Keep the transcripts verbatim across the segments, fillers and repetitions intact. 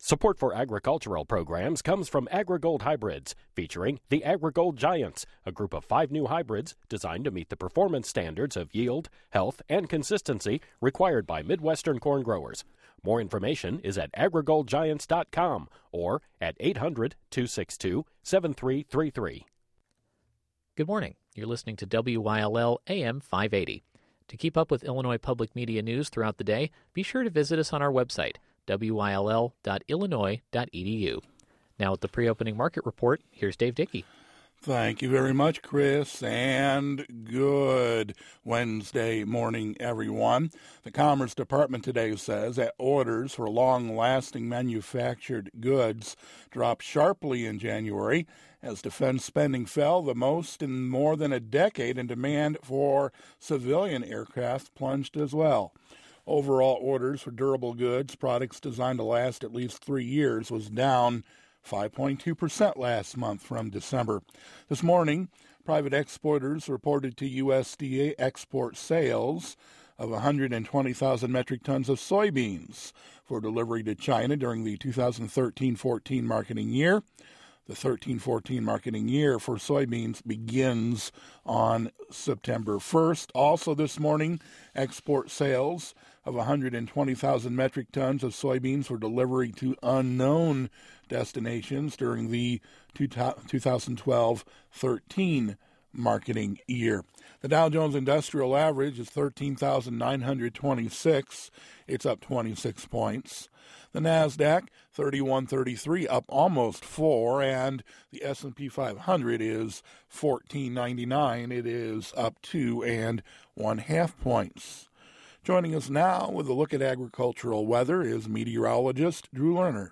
Support for agricultural programs comes from AgriGold Hybrids, featuring the AgriGold Giants, a group of five new hybrids designed to meet the performance standards of yield, health, and consistency required by Midwestern corn growers. More information is at agri gold giants dot com or at eight hundred, two six two, seven three three three. Good morning. You're listening to W I L L A M five eighty. To keep up with Illinois public media news throughout the day, be sure to visit us on our website, W I L L dot illinois dot e d u. Now with the pre-opening market report, here's Dave Dickey. Thank you very much, Chris, and good Wednesday morning, everyone. The Commerce Department today says that orders for long-lasting manufactured goods dropped sharply in January as defense spending fell the most in more than a decade, and demand for civilian aircraft plunged as well. Overall orders for durable goods, products designed to last at least three years, was down five point two percent last month from December. This morning, private exporters reported to U S D A export sales of one hundred twenty thousand metric tons of soybeans for delivery to China during the two thousand thirteen fourteen marketing year. The thirteen fourteen marketing year for soybeans begins on September first. Also this morning, export sales of one hundred twenty thousand metric tons of soybeans for delivery to unknown destinations during the two thousand twelve thirteen marketing year. The Dow Jones Industrial Average is thirteen thousand nine hundred twenty-six. It's up twenty-six points. The NASDAQ, thirty-one thirty-three, up almost four, and the S and P five hundred is fourteen ninety-nine. It is up two and one half points. Joining us now with a look at agricultural weather is meteorologist Drew Lerner.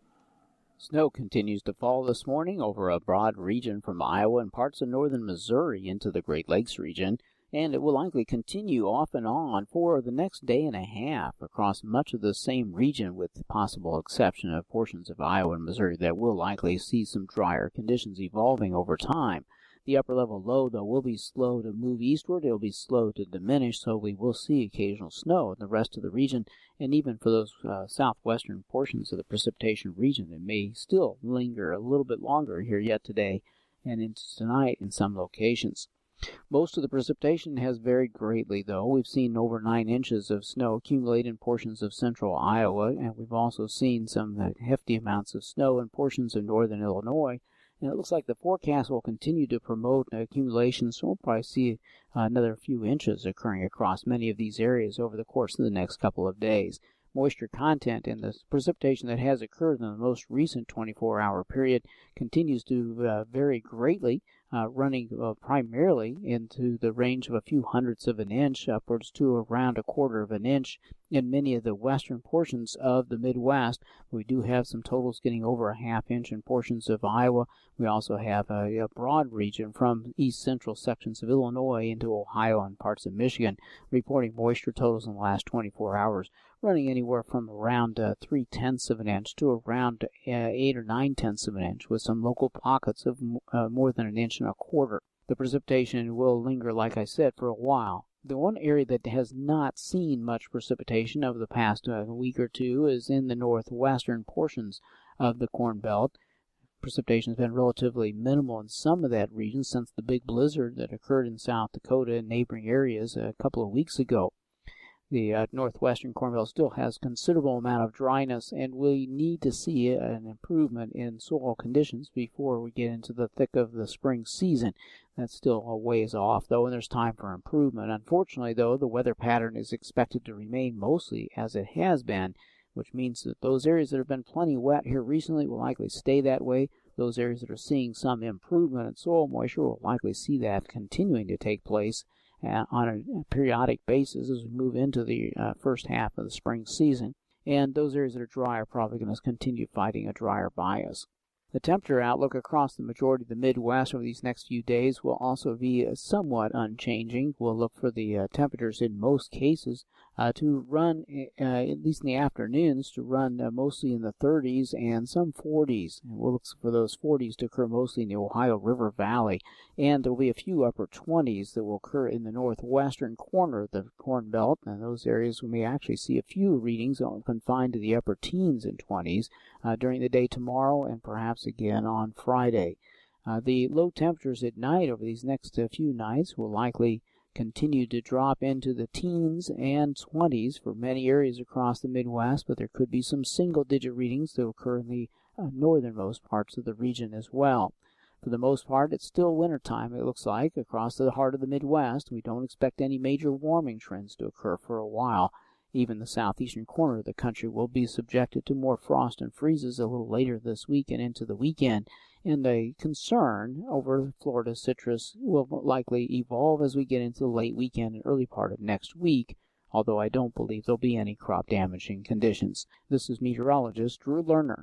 Snow continues to fall this morning over a broad region from Iowa and parts of northern Missouri into the Great Lakes region, and it will likely continue off and on for the next day and a half across much of the same region, with the possible exception of portions of Iowa and Missouri that will likely see some drier conditions evolving over time. The upper-level low, though, will be slow to move eastward. It will be slow to diminish, so we will see occasional snow in the rest of the region, and even for those uh, southwestern portions of the precipitation region, it may still linger a little bit longer here yet today and into tonight in some locations. Most of the precipitation has varied greatly, though. We've seen over nine inches of snow accumulate in portions of central Iowa, and we've also seen some hefty amounts of snow in portions of northern Illinois. And it looks like the forecast will continue to promote accumulation, so we'll probably see another few inches occurring across many of these areas over the course of the next couple of days. Moisture content in the precipitation that has occurred in the most recent twenty-four hour period continues to uh, vary greatly, uh, running uh, primarily into the range of a few hundredths of an inch, upwards to around a quarter of an inch in many of the western portions of the Midwest. We do have some totals getting over a half inch in portions of Iowa. We also have a, a broad region from east central sections of Illinois into Ohio and parts of Michigan reporting moisture totals in the last twenty-four hours running anywhere from around uh, three tenths of an inch to around uh, eight or nine tenths of an inch, with some local pockets of uh, more than an inch and a quarter. The precipitation will linger, like I said, for a while. The one area that has not seen much precipitation over the past uh, week or two is in the northwestern portions of the Corn Belt. Precipitation has been relatively minimal in some of that region since the big blizzard that occurred in South Dakota and neighboring areas a couple of weeks ago. The uh, northwestern Corn Belt still has considerable amount of dryness, and we need to see an improvement in soil conditions before we get into the thick of the spring season. That's still a ways off, though, and there's time for improvement. Unfortunately, though, the weather pattern is expected to remain mostly as it has been, which means that those areas that have been plenty wet here recently will likely stay that way. Those areas that are seeing some improvement in soil moisture will likely see that continuing to take place Uh, on a periodic basis as we move into the uh, first half of the spring season. And those areas that are dry are probably going to continue fighting a drier bias. The temperature outlook across the majority of the Midwest over these next few days will also be uh, somewhat unchanging. We'll look for the uh, temperatures in most cases uh, to run, uh, at least in the afternoons, to run uh, mostly in the thirties and some forties. And we'll look for those forties to occur mostly in the Ohio River Valley. And there will be a few upper twenties that will occur in the northwestern corner of the Corn Belt. And those areas we may actually see a few readings confined to the upper teens and twenties uh, during the day tomorrow and perhaps again on Friday. Uh, the low temperatures at night over these next uh, few nights will likely continue to drop into the teens and twenties for many areas across the Midwest, but there could be some single-digit readings that occur in the uh, northernmost parts of the region as well. For the most part, it's still wintertime, it looks like, across the heart of the Midwest. We don't expect any major warming trends to occur for a while. Even the southeastern corner of the country will be subjected to more frost and freezes a little later this week and into the weekend. And a concern over Florida citrus will likely evolve as we get into the late weekend and early part of next week, although I don't believe there'll be any crop-damaging conditions. This is meteorologist Drew Lerner.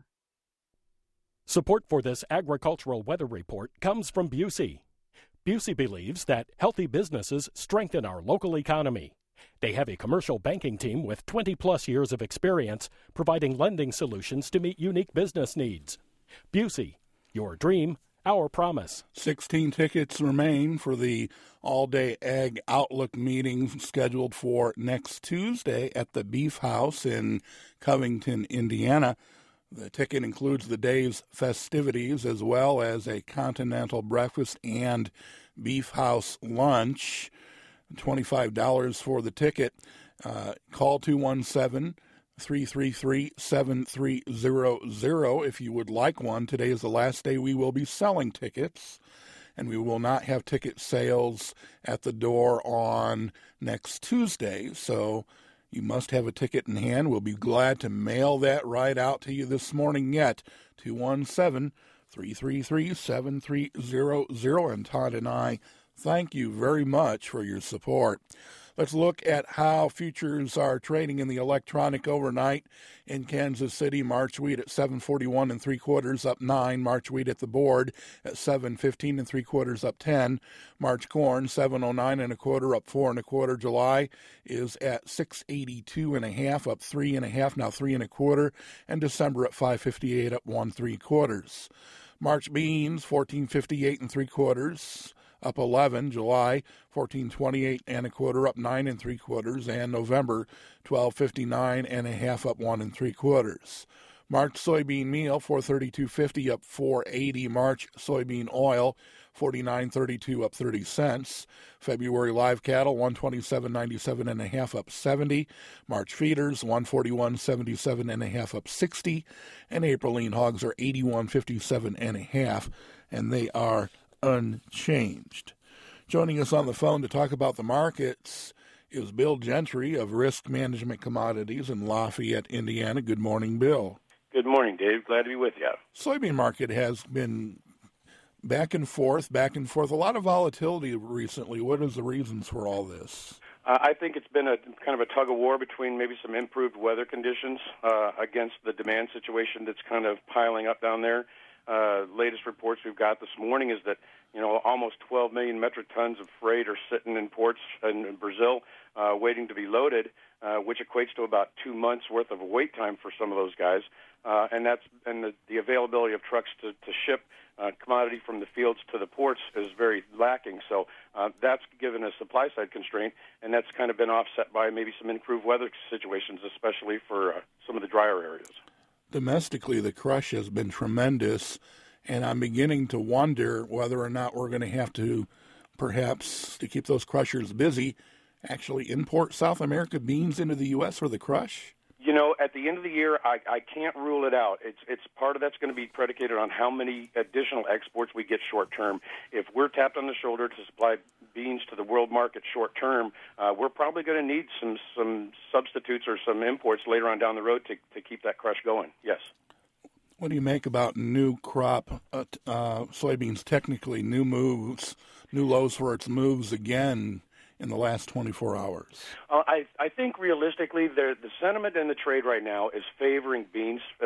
Support for this agricultural weather report comes from Busey. Busey believes that healthy businesses strengthen our local economy. They have a commercial banking team with twenty-plus years of experience providing lending solutions to meet unique business needs. Busey, your dream, our promise. sixteen tickets remain for the all-day Ag Outlook meeting scheduled for next Tuesday at the Beef House in Covington, Indiana. The ticket includes the day's festivities as well as a continental breakfast and Beef House lunch. twenty-five dollars for the ticket. Uh, call two one seven, three three three, seven three zero zero if you would like one. Today is the last day we will be selling tickets, and we will not have ticket sales at the door on next Tuesday, so you must have a ticket in hand. We'll be glad to mail that right out to you this morning yet. two one seven, three three three, seven three zero zero, and Todd and I thank you very much for your support. Let's look at how futures are trading in the electronic overnight. In Kansas City, March wheat at seven forty-one and three quarters up nine. March wheat at the board at seven fifteen and three quarters up ten. March corn seven oh nine and a quarter up four and a quarter. July is at six eighty-two and a half up three and a half, now three and a quarter. And December at five fifty-eight up one three quarters. March beans fourteen fifty-eight and three quarters. Up eleven, July fourteen twenty-eight and a quarter, up nine and three quarters, and November twelve fifty-nine and a half, up one and three quarters. March soybean meal four thirty-two fifty, up four eighty. March soybean oil forty-nine thirty-two, up thirty cents. February live cattle one twenty-seven ninety-seven and a half, up seventy. March feeders one forty-one seventy-seven and a half, up sixty. And April lean hogs are eighty-one fifty-seven and a half, and they are unchanged. Joining us on the phone to talk about the markets is Bill Gentry of Risk Management Commodities in Lafayette, Indiana. Good morning, Bill. Good morning, Dave. Glad to be with you. Soybean market has been back and forth, back and forth. A lot of volatility recently. What is the reasons for all this? Uh, I think it's been a kind of a tug of war between maybe some improved weather conditions uh, against the demand situation that's kind of piling up down there. Uh, latest reports we've got this morning is that, you know, almost twelve million metric tons of freight are sitting in ports in, in Brazil uh, waiting to be loaded, uh, which equates to about two months' worth of wait time for some of those guys. Uh, and that's and the, the availability of trucks to, to ship uh, commodity from the fields to the ports is very lacking. So uh, that's given a supply-side constraint, and that's kind of been offset by maybe some improved weather situations, especially for uh, some of the drier areas. Domestically, the crush has been tremendous, and I'm beginning to wonder whether or not we're going to have to, perhaps, to keep those crushers busy, actually import South America beans into the U S for the crush? You know, at the end of the year, I, I can't rule it out. It's it's part of that's going to be predicated on how many additional exports we get short term. If we're tapped on the shoulder to supply beans to the world market short term, uh, we're probably going to need some some substitutes or some imports later on down the road to to keep that crush going. Yes. What do you make about new crop uh, uh, soybeans? Technically, new moves, new lows for its moves again in the last twenty-four hours? Uh, I, I think realistically, the, the sentiment in the trade right now is favoring beans as far as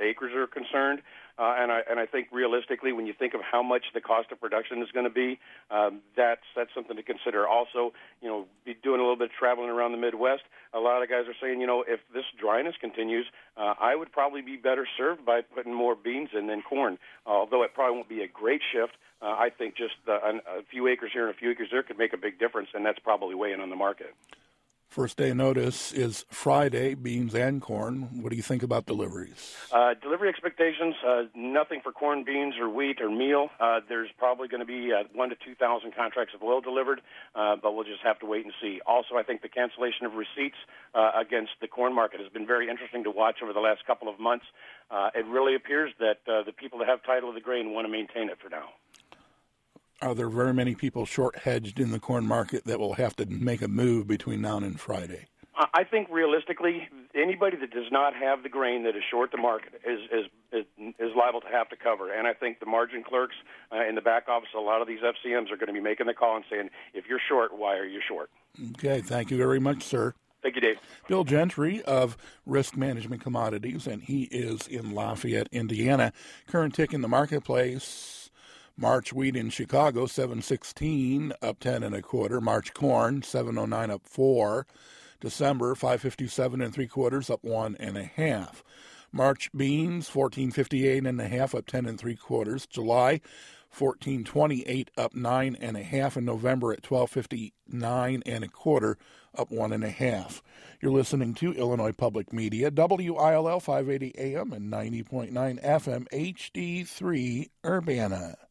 acres are concerned. Uh, and I and I think realistically, when you think of how much the cost of production is going to be, um, that's that's something to consider. Also, you know, be doing a little bit of traveling around the Midwest. A lot of guys are saying, you know, if this dryness continues, uh, I would probably be better served by putting more beans in than corn. Uh, although it probably won't be a great shift, uh, I think just uh, a few acres here and a few acres there could make a big difference, and that's probably weighing on the market. First day notice is Friday, beans and corn. What do you think about deliveries? Uh, delivery expectations, uh, nothing for corn, beans, or wheat, or meal. Uh, there's probably going to be uh, one to two thousand contracts of oil delivered, uh, but we'll just have to wait and see. Also, I think the cancellation of receipts uh, against the corn market has been very interesting to watch over the last couple of months. Uh, it really appears that uh, the people that have title of the grain want to maintain it for now. Are there very many people short-hedged in the corn market that will have to make a move between now and Friday? I think realistically, anybody that does not have the grain that is short the market is is is, is liable to have to cover. And I think the margin clerks uh, in the back office, a lot of these F C Ms are going to be making the call and saying, if you're short, why are you short? Okay, thank you very much, sir. Thank you, Dave. Bill Gentry of Risk Management Commodities, and he is in Lafayette, Indiana. Current tick in the marketplace. March wheat in Chicago, seven sixteen, up ten and a quarter. March corn, seven oh nine, up four. December, five fifty-seven and three quarters, up one and a half. March beans, fourteen fifty-eight and a half, up ten and three quarters. July, fourteen twenty-eight, up nine and a half. And November at twelve fifty-nine and a quarter, up one and a half. You're listening to Illinois Public Media, W I L L five eighty A M and ninety point nine F M H D three Urbana.